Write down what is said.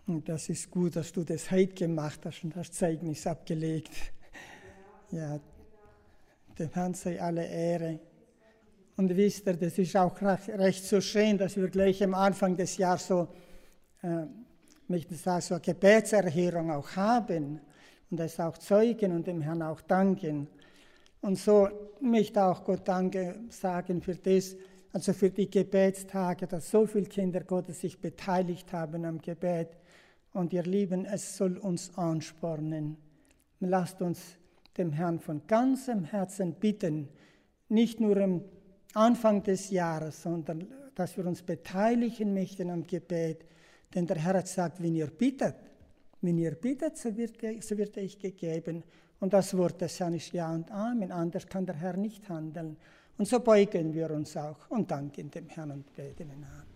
Und das ist gut, dass du das heute gemacht hast und das Zeugnis abgelegt. Ja, dem Herrn sei alle Ehre. Und wisst ihr, das ist auch recht so schön, dass wir gleich am Anfang des Jahres so, möchte ich sagen, so eine Gebetserhörung auch haben und das auch zeugen und dem Herrn auch danken. Und so möchte auch Gott Danke sagen für das, also für die Gebetstage, dass so viele Kinder Gottes sich beteiligt haben am Gebet. Und ihr Lieben, es soll uns anspornen. Lasst uns dem Herrn von ganzem Herzen bitten, nicht nur am Anfang des Jahres, sondern dass wir uns beteiligen möchten am Gebet. Denn der Herr hat gesagt, wenn ihr bittet, so wird euch gegeben. Und das Wort des Herrn ist Ja und Amen, anders kann der Herr nicht handeln. Und so beugen wir uns auch und danken dem Herrn und beten ihn an.